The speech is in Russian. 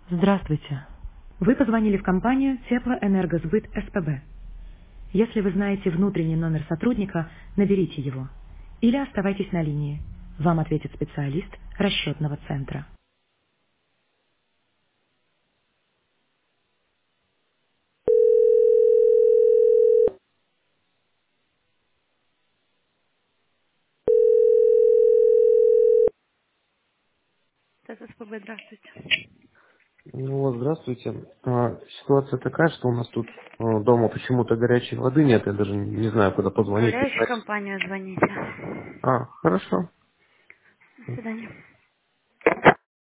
Здравствуйте. Вы позвонили в компанию Теплоэнергосбыт СПБ. Если вы знаете внутренний номер сотрудника, наберите его. Или оставайтесь на линии. Вам ответит специалист расчетного центра. СПБ, здравствуйте. Ну вот, здравствуйте. Ситуация такая, что у нас тут дома почему-то горячей воды нет, я даже не знаю, куда позвонить. Управляющую компанию звоните. Хорошо. До свидания.